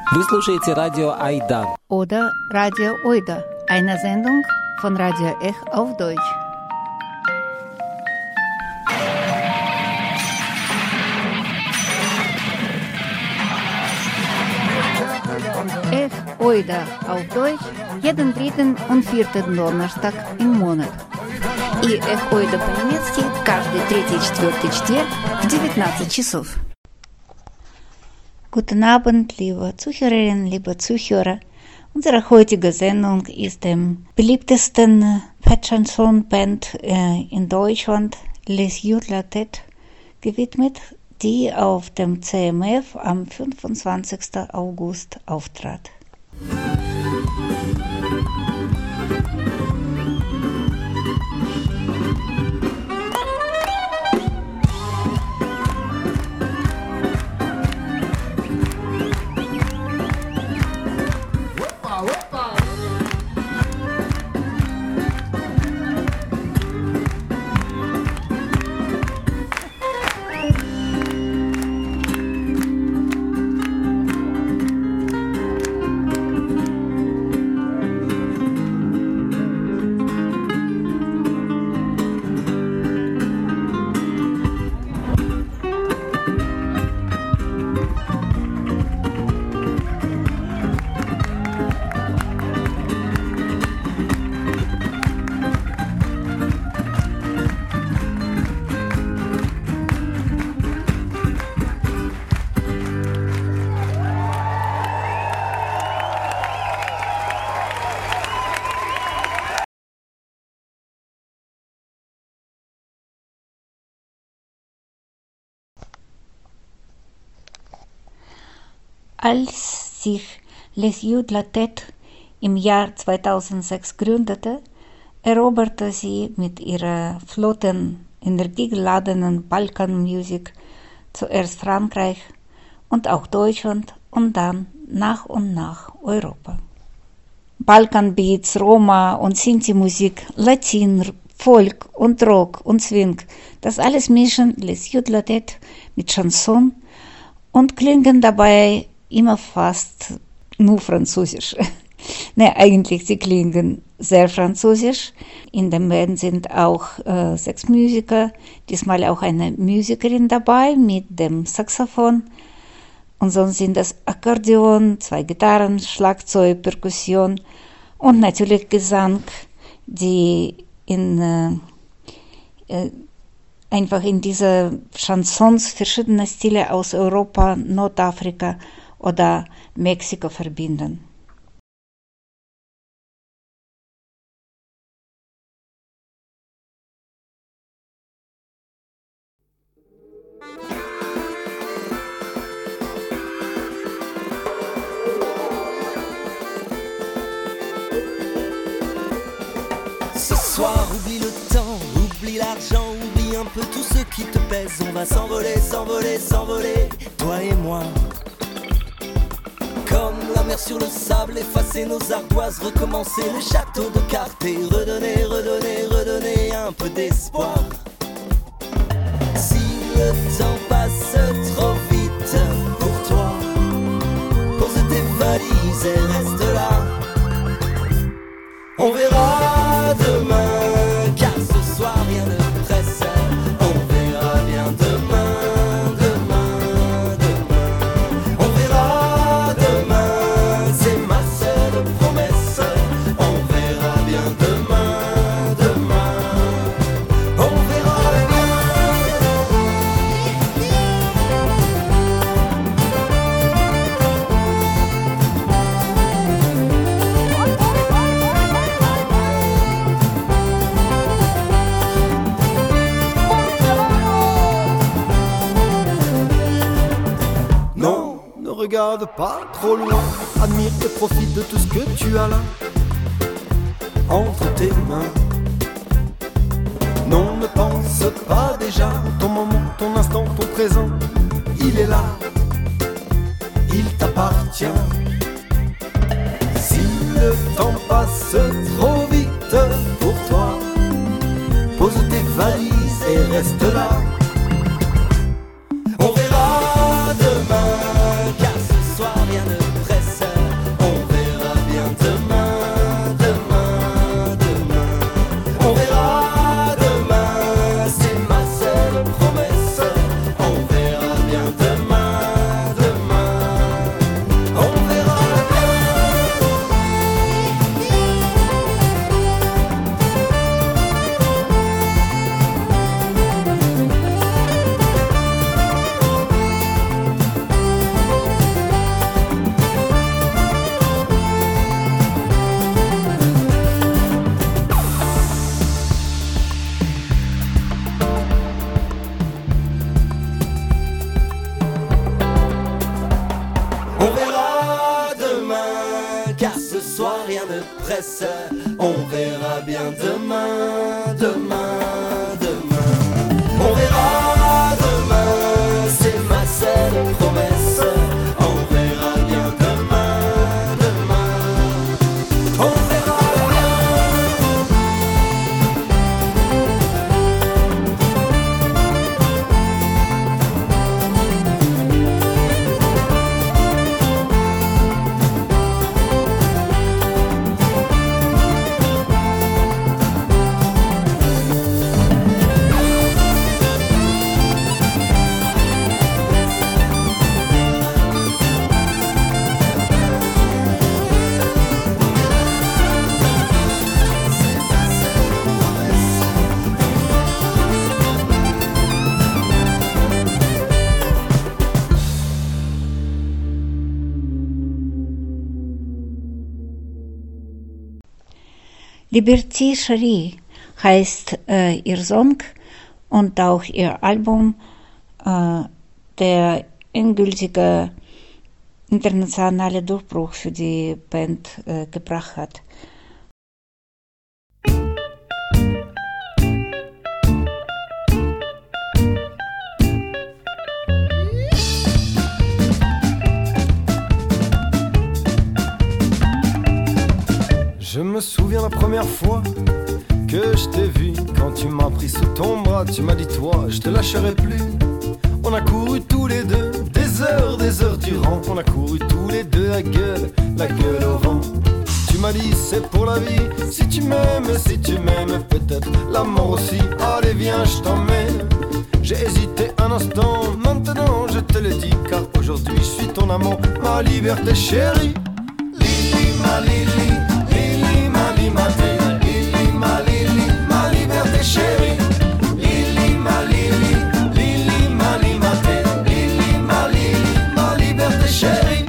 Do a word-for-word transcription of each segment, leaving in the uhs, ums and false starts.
Вы слушаете радио Айда. Oder Radio Oida, eine Sendung von Radio Ech auf Deutsch. Ech Oida auf Deutsch jeden dritten und vierten Donnerstag im Monat. И Ech Oida по-немецки каждый третий и четвертый четверг в девятнадцать часов. Guten Abend, liebe Zuhörerinnen, liebe Zuhörer. Unsere heutige Sendung ist dem beliebtesten Fat-Chanson-Band äh, in Deutschland, Les Yeux de la Tête, gewidmet, die auf dem C M F am fünfundzwanzigsten August auftrat. Als sich Les Yeux de la Tête im Jahr zweitausendsechs gründete, eroberte sie mit ihrer flotten, energiegeladenen Balkanmusik zuerst Frankreich und auch Deutschland und dann nach und nach Europa. Balkanbeats, Roma- und Sinti-Musik, Latin, Folk und Rock und Swing, das alles mischen Les Yeux de la Tête mit Chanson und klingen dabei immer fast nur französisch. Ne, eigentlich, sie klingen sehr französisch. In dem Band sind auch äh, sechs Musiker, diesmal auch eine Musikerin dabei mit dem Saxophon. Und sonst sind das Akkordeon, zwei Gitarren, Schlagzeug, Perkussion und natürlich Gesang, die in äh, äh, einfach in diese Chansons verschiedene Stile aus Europa, Nordafrika oder Mexiko verbinden. Ce soir, oublie le temps, oublie l'argent, oublie un peu tout ce qui te pèse. On va s'envoler, s'envoler, s'envoler, toi et moi. Comme la mer sur le sable, effacer nos ardoises, recommencer le château de cartes et redonner, redonner, redonner un peu d'espoir. Si le temps passe trop vite pour toi, pose tes valises et reste là. On verra demain, car ce soir rien ne presse. On verra bien demain, demain, demain. On verra demain, c'est ma seule promesse. On verra bien demain, demain. On verra regarde pas trop loin, admire et profite de tout ce que tu as là entre tes mains. Non, ne pense pas déjà, ton moment, ton instant, ton présent, il est là, il t'appartient. Si le temps passe trop vite pour toi, pose tes valises et reste là. On verra demain, car ce soir rien ne presse. de presse. On verra bien demain, demain, demain. On verra demain, c'est ma seule promesse. On verra bien demain, demain. On verra Liberty Cherie heißt äh, ihr Song und auch ihr Album, äh, der endgültige internationale Durchbruch für die Band äh, gebracht hat. Je me souviens la première fois que je t'ai vu. Quand tu m'as pris sous ton bras, tu m'as dit toi, je te lâcherai plus. On a couru tous les deux, des heures, des heures durant. On a couru tous les deux la gueule, la gueule au vent. Tu m'as dit c'est pour la vie, si tu m'aimes, si tu m'aimes, peut-être la mort aussi. Allez viens, je t'emmène. J'ai hésité un instant, maintenant je te le dis, car aujourd'hui je suis ton amant, ma liberté chérie. Lili, ma Lili, Lili, ma Limaté, Lili, ma Lili, ma liberté chérie. Lili, ma Lili, Lili, ma Limaté, Lili, ma Lili, ma liberté chérie.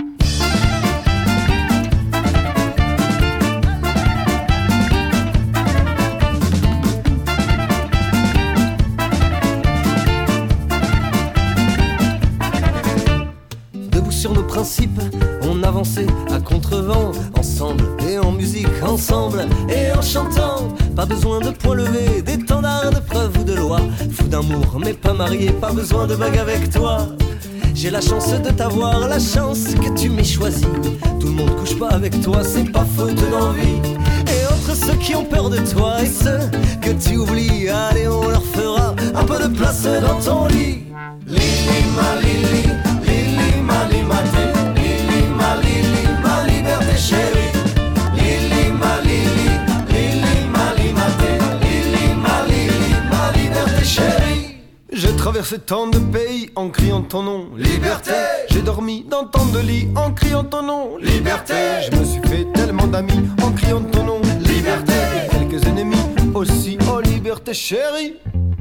Debout sur nos principes, on avançait à contre-vent, ensemble et en musique, ensemble et en chantant. Pas besoin de points levés, d'étendards, de preuves ou de lois. Fou d'amour mais pas marié, pas besoin de bague avec toi. J'ai la chance de t'avoir, la chance que tu m'aies choisi. Tout le monde couche pas avec toi, c'est pas faute d'envie. Et autres ceux qui ont peur de toi et ceux que tu oublies, allez on leur fera un peu de place dans ton lit. Lili, ma Lili, Lili, ma Limaté, Lili, ma Lili, ma liberté chérie. Lili, ma Lili, Lili, ma Limaté, Lili, ma Lili, ma liberté chérie. J'ai traversé tant de pays en criant ton nom, liberté. J'ai dormi dans tant de lits en criant ton nom, liberté. Je me suis fait tellement d'amis en criant ton nom, liberté. Et quelques ennemis aussi, oh liberté chérie.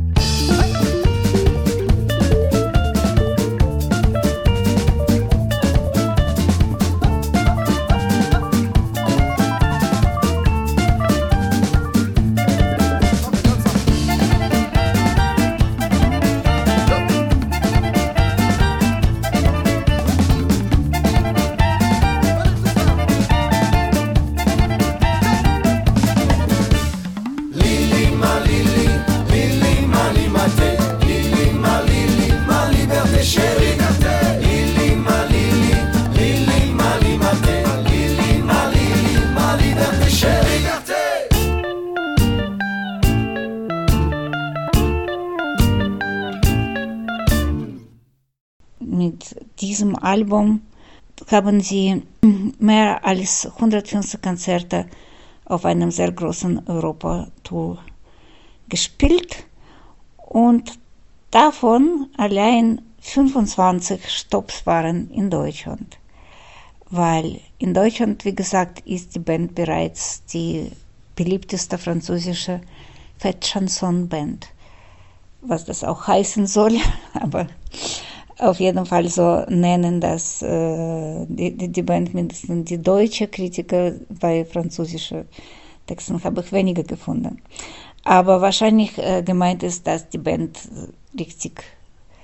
Mit diesem Album haben sie mehr als hundertfünfzig Konzerte auf einem sehr großen Europa-Tour gespielt und davon allein fünfundzwanzig Stopps waren in Deutschland. Weil in Deutschland, wie gesagt, ist die Band bereits die beliebteste französische Fête-Chanson-Band. Was das auch heißen soll, aber auf jeden Fall so nennen das äh, die, die Band mindestens die deutsche Kritiker. Bei französischen Texten habe ich weniger gefunden. Aber wahrscheinlich äh, gemeint ist, dass die Band richtig,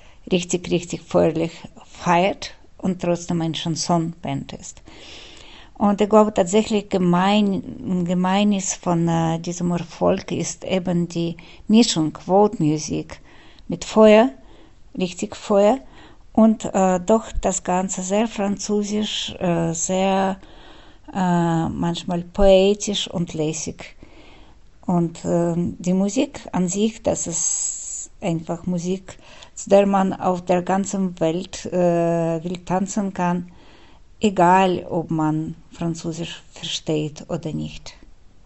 richtig, richtig feuerlich feiert und trotzdem eine Chanson-Band ist. Und ich glaube tatsächlich, gemein, Gemeines von äh, diesem Erfolg ist eben die Mischung World Music mit Feuer, richtig Feuer, und äh, doch das Ganze sehr französisch, äh, sehr äh, manchmal poetisch und lässig. Und äh, die Musik an sich, das ist einfach Musik, zu der man auf der ganzen Welt äh, will tanzen kann, egal ob man Französisch versteht oder nicht.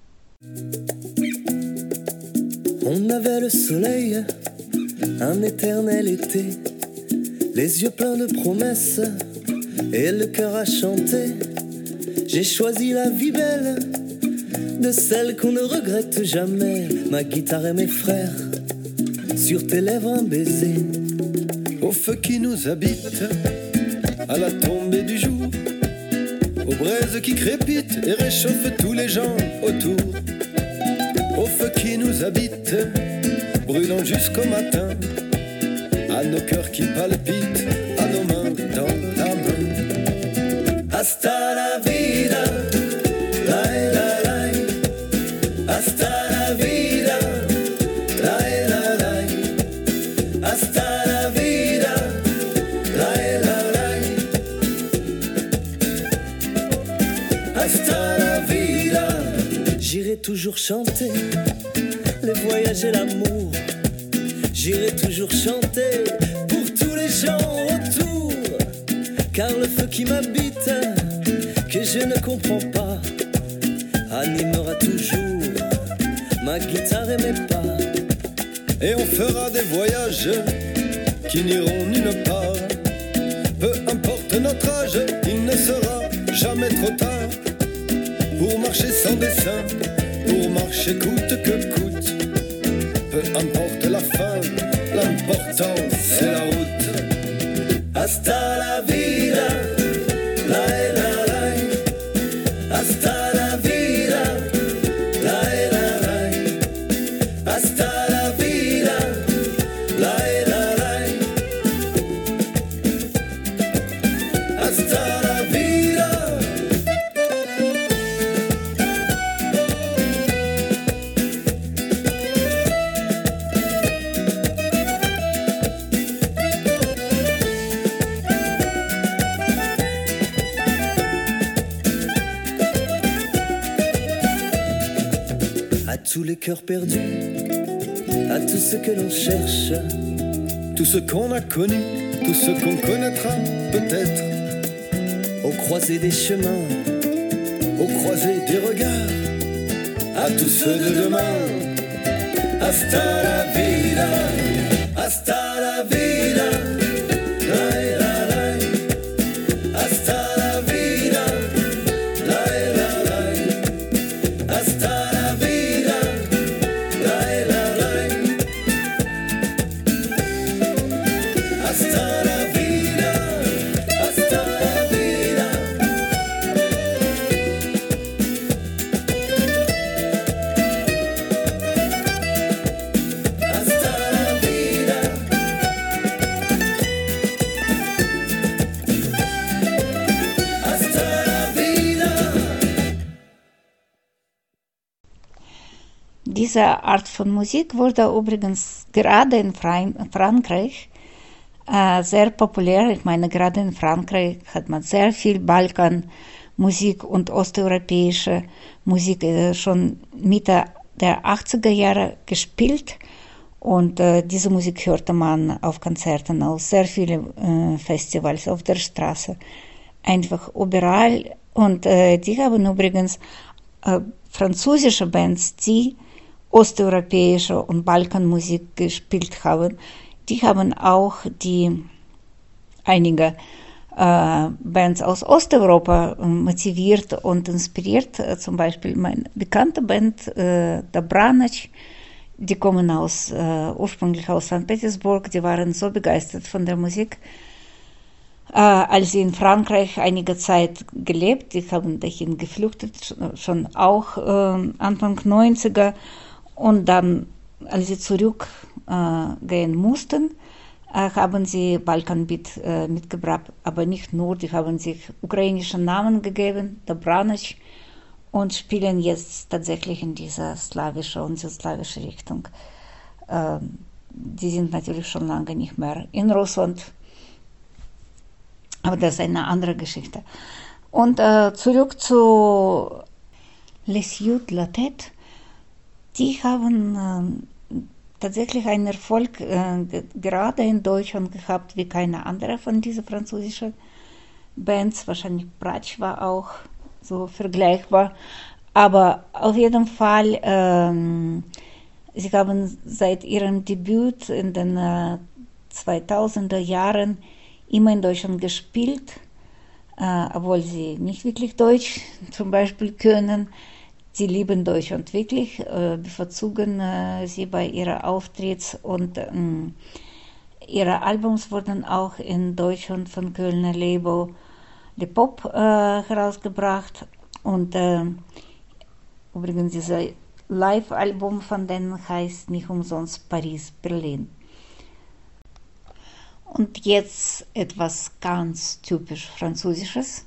On avait le soleil, un éternel été, les yeux pleins de promesses et le cœur à chanter. J'ai choisi la vie belle, de celle qu'on ne regrette jamais, ma guitare et mes frères, sur tes lèvres un baiser. Au feu qui nous habite, à la tombée du jour, aux braises qui crépitent et réchauffent tous les gens autour. Au feu qui nous habite, brûlant jusqu'au matin, à nos cœurs qui palpitent, à nos mains dans ta main. Hasta la vida, la la la, hasta la vida, la la la, hasta la vida, la la la, hasta la vida. J'irai toujours chanter les voyages et l'amour. J'irai toujours chanter pour tous les gens autour. Car le feu qui m'habite, que je ne comprends pas, animera toujours ma guitare et mes pas. Et on fera des voyages qui n'iront nulle part. Peu importe notre âge, il ne sera jamais trop tard. Pour marcher sans dessein, pour marcher coûte que coûte. Peu importe la fin, l'important c'est la route. Hasta la vida, la la la, hasta la vida, la la la, hasta la vida, la la la, hasta la vida. À tous les cœurs perdus, à tout ce que l'on cherche, tout ce qu'on a connu, tout ce qu'on connaîtra peut-être, aux croisées des chemins, aux croisées des regards, à tous ceux de demain. Hasta la vida, hasta la vida, la la la, hasta la vida, la la la, hasta la vida, la la la, hasta la vida, hasta la vida. Diese Art von Musik wurde übrigens gerade in Frankreich äh, sehr populär. Ich meine, gerade in Frankreich hat man sehr viel Balkanmusik und osteuropäische Musik äh, schon Mitte der achtziger Jahre gespielt. Und äh, diese Musik hörte man auf Konzerten, auf sehr vielen äh, Festivals, auf der Straße, einfach überall. Und äh, die haben übrigens äh, französische Bands, die osteuropäische und Balkanmusik gespielt haben, die haben auch die einige äh, Bands aus Osteuropa äh, motiviert und inspiriert. Äh, zum Beispiel meine bekannte Band, äh, Dobranac, die kommen aus, äh, ursprünglich aus Sankt Petersburg, die waren so begeistert von der Musik, äh, als sie in Frankreich einige Zeit gelebt, die haben dahin geflüchtet, schon auch äh, Anfang neunziger. Und dann, als sie zurückgehen äh, mussten, äh, haben sie Balkanbeat äh, mitgebracht, aber nicht nur, die haben sich ukrainische Namen gegeben, Dobranic, und spielen jetzt tatsächlich in dieser slawische und südslawische Richtung. Äh, die sind natürlich schon lange nicht mehr in Russland, aber das ist eine andere Geschichte. Und äh, zurück zu Les Yeux de la Tête. Die haben äh, tatsächlich einen Erfolg äh, g- gerade in Deutschland gehabt wie keine andere von diesen französischen Bands. Wahrscheinlich Bratsch war auch so vergleichbar. Aber auf jeden Fall, ähm, sie haben seit ihrem Debüt in den äh, zweitausender Jahren immer in Deutschland gespielt, äh, obwohl sie nicht wirklich Deutsch zum Beispiel können. Sie lieben Deutschland wirklich, äh, bevorzugen äh, sie bei ihren Auftritts und ähm, ihre Albums wurden auch in Deutschland von Kölner Label Le Pop äh, herausgebracht. Und äh, übrigens dieses Live-Album von denen heißt nicht umsonst Paris, Berlin. Und jetzt etwas ganz typisch Französisches.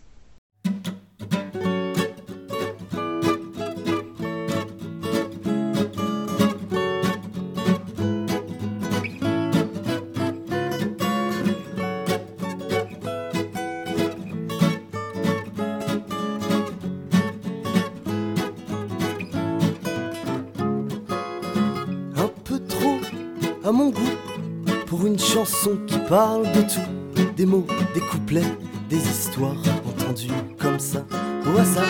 Un peu trop à mon goût pour une chanson qui parle de tout, des mots, des couplets, des histoires entendues comme ça au hasard.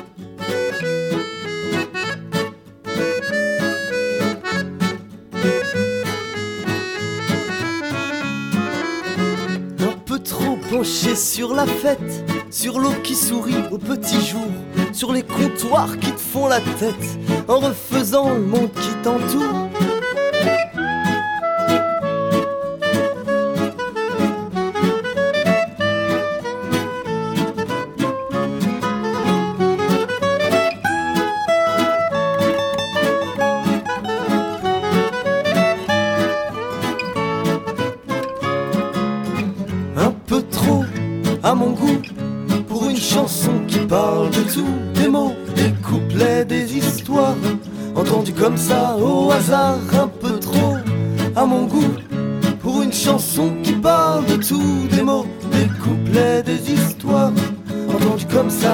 Un peu trop penché sur la fête, sur l'eau qui sourit au petit jour, sur les comptoirs qui te font la tête en refaisant le monde qui t'entoure. Un peu trop à mon goût pour une chanson qui parle de tout, des mots, des couplets, des histoires entendues comme ça au hasard. Un peu trop à mon goût pour une chanson qui parle de tout, des mots, des couplets, des histoires entendues comme ça.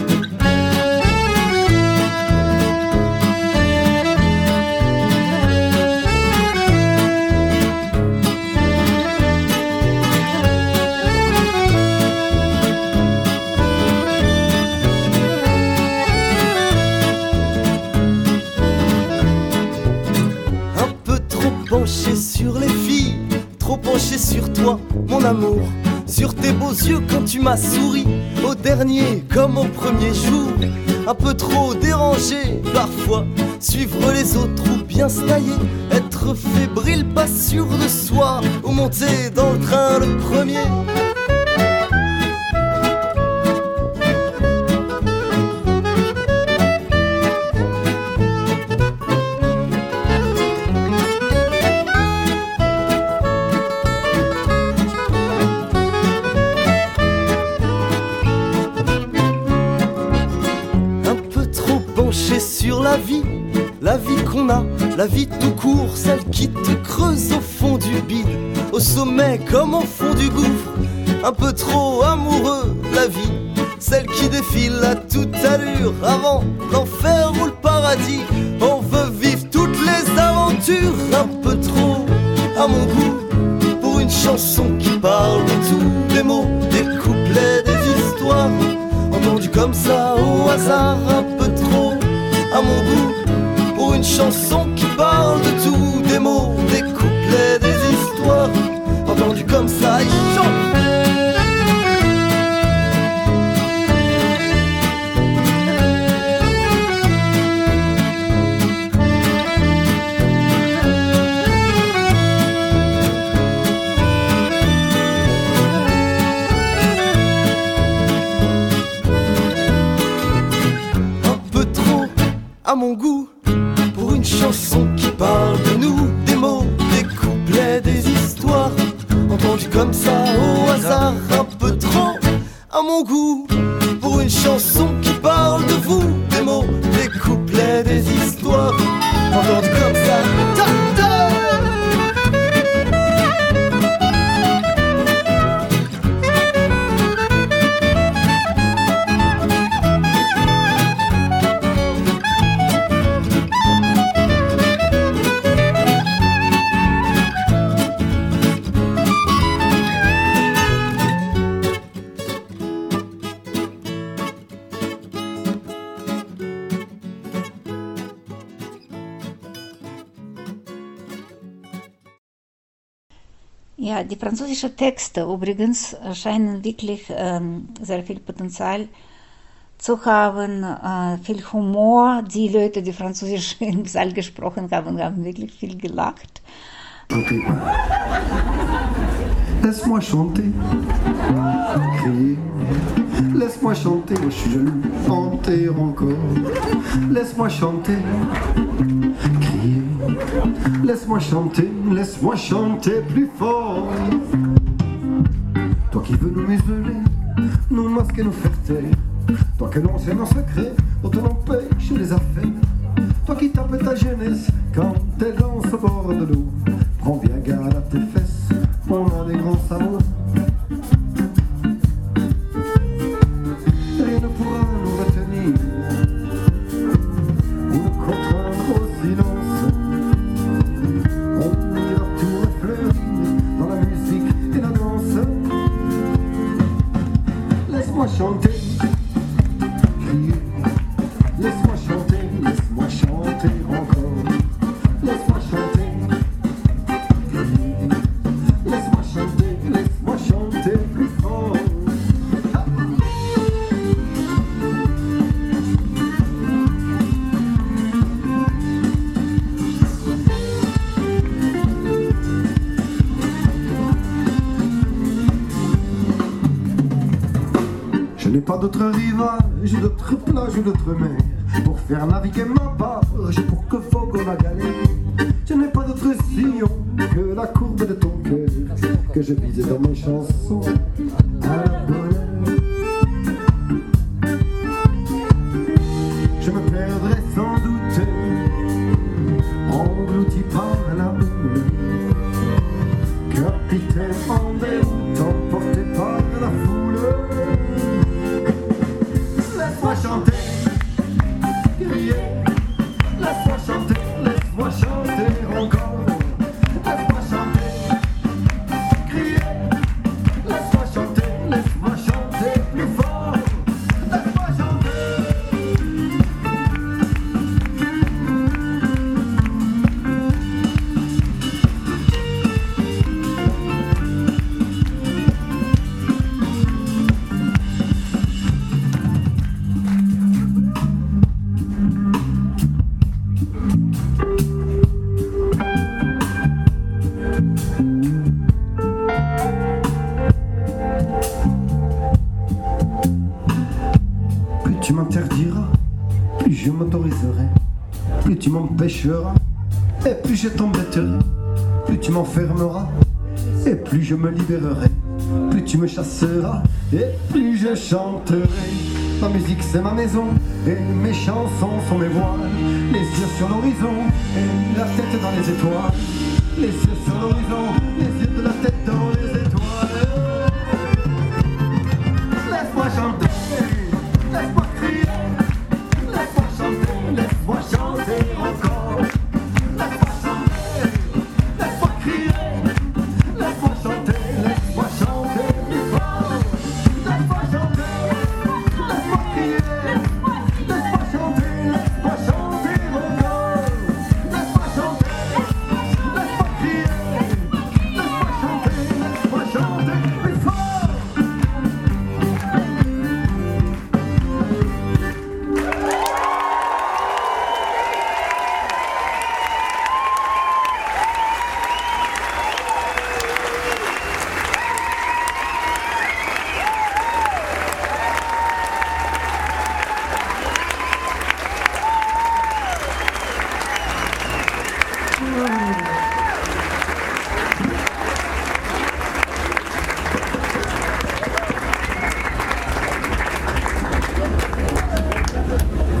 Un peu trop penché sur les filles, trop penché sur toi, mon amour, sur tes beaux yeux quand tu m'as souri, au dernier comme au premier jour. Un peu trop dérangé parfois, suivre les autres ou bien se tailler, être fébrile, pas sûr de soi, ou monter dans le train le premier. Un peu trop penché sur la vie, la vie qu'on a, la vie tout court, celle qui te creuse au fond du bide, au sommet comme au fond du gouffre. Un peu trop amoureux de la vie, celle qui défile à toute allure, avant l'enfer ou le paradis. On veut vivre toutes les aventures. Un peu trop à mon goût pour une chanson qui parle de tout, des mots, des couplets, des histoires entendues comme ça au hasard. Un peu trop à mon goût pour une chanson qui parle de tout, des mots, des couplets, des histoires entendues comme ça. Et chante. À mon goût, pour une chanson qui parle de nous, des mots, mon goût pour une chanson qui parle de vous, des mots, des couplets, des histoires, entendues comme ça. Ta, ta. Ja, die französischen Texte übrigens scheinen wirklich ähm, sehr viel Potenzial zu haben, äh, viel Humor. Die Leute, die Französisch im Saal gesprochen haben, haben wirklich viel gelacht. Chanter. Laisse-moi chanter, crier. Laisse-moi chanter, moi je suis jaloux, chanter encore. Laisse-moi chanter, crier. Laisse-moi chanter, laisse-moi chanter plus fort. Toi qui veux nous museler, nous masquer, nous faire taire. Toi que l'on sait nos secrets, dont on empêche les affaires. Toi qui tapes ta jeunesse quand t'es dans ce bord de l'eau. Prends bien garde à tes fesses, on a des grands sabots. Rien ne pourra nous retenir ou nous contraindre au silence. On ira tout refleurir dans la musique et la danse. Laisse-moi chanter, crier. Laisse-moi chanter, laisse-moi chanter encore. Laisse-moi chanter, crier. Laisse-moi chanter, laisse-moi chanter plus fort. Je n'ai pas d'autre rivage, d'autre plage ou d'autre mer pour faire naviguer ma barge pour que vogue la galère. Je n'ai pas d'autre sillon que la courbe de ton cœur que je visais dans mes chansons à la bonheur. Je me perdrai sans doute, englouti par l'amour, capitaine en déroute, emporté par la foule. Laisse-moi chanter, crier. Laisse-moi chanter, laisse-moi chanter encore. Laisse-moi chanter, crier. Laisse-moi chanter, laisse-moi chanter plus fort. Laisse-moi chanter. Plus tu m'interdiras, plus je m'autoriserai. Plus tu m'empêcheras, et plus je t'embêterai. Plus tu m'enfermeras, et plus je me libérerai. Plus tu me chasseras, et plus je chanterai. Ma musique c'est ma maison, et mes chansons sont mes voiles. Les yeux sur l'horizon, et la tête dans les étoiles. Les yeux sur l'horizon, les yeux de la tête dans les étoiles. Laisse-moi chanter, laisse-moi crier. Laisse-moi chanter, laisse-moi chanter encore. Laisse-moi chanter, laisse-moi crier. Laisse-moi chanter, laisse-moi chanter plus fort. Laisse-moi chanter, laisse-moi crier. Laisse-moi chanter, laisse-moi chanter encore. Laisse-moi chanter, laisse-moi crier.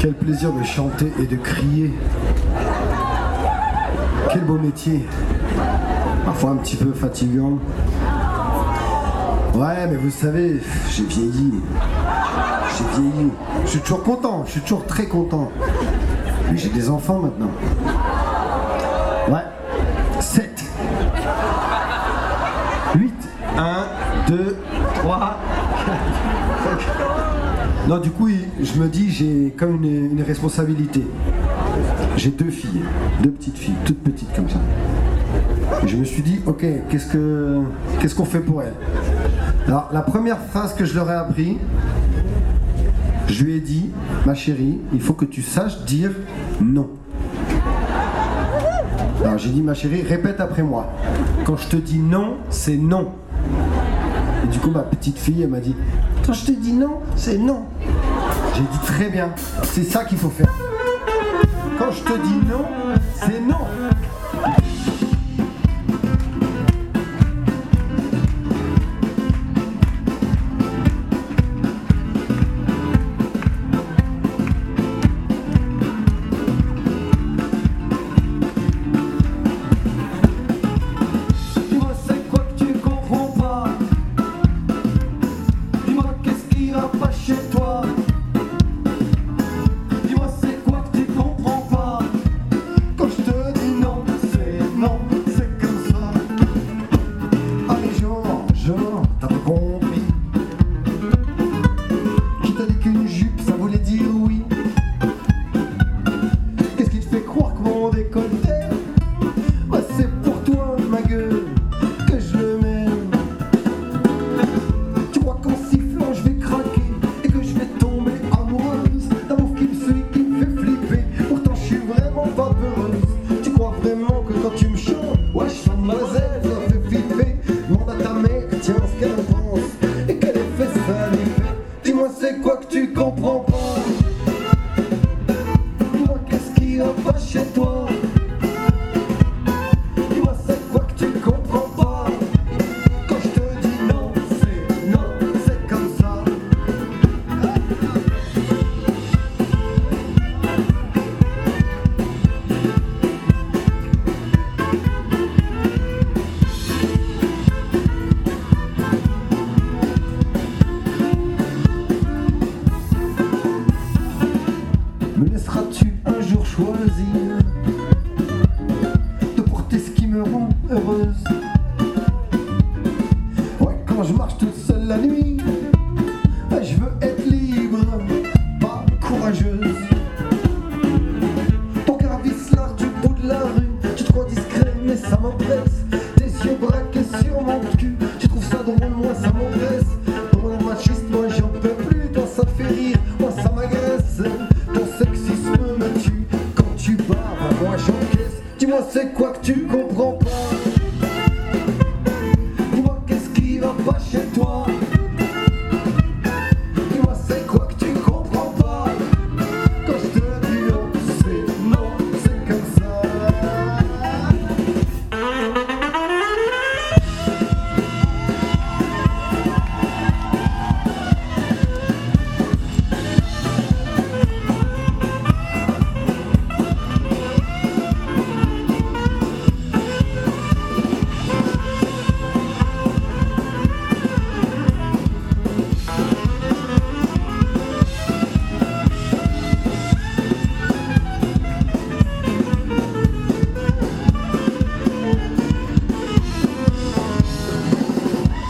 Quel plaisir de chanter et de crier. Quel beau métier. Parfois un petit peu fatigant. Ouais, mais vous savez, j'ai vieilli. J'ai vieilli. Je suis toujours content, je suis toujours très content. Mais j'ai des enfants maintenant. Ouais. sept. huit. un, deux, trois, quatre, cinq. Non, du coup, je me dis, j'ai comme une, une responsabilité. J'ai deux filles, deux petites filles, toutes petites comme ça. Et je me suis dit, ok, qu'est-ce que qu'est-ce qu'on fait pour elles? Alors, la première phrase que je leur ai appris, je lui ai dit, ma chérie, il faut que tu saches dire non. Alors, j'ai dit, ma chérie, répète après moi. Quand je te dis non, c'est non. Et du coup, ma petite fille, elle m'a dit, quand je te dis non, c'est non. J'ai dit, très bien, c'est ça qu'il faut faire. Quand je te dis non, c'est non. Me laisseras-tu un jour choisir de porter ce qui me rend heureuse? Ouais, quand je marche toute seule la nuit, je veux être libre, pas courageuse. Ton cœur visse l'art du bout de la rue, tu te crois discret mais ça m'oppresse. Tes yeux braqués sur mon cul,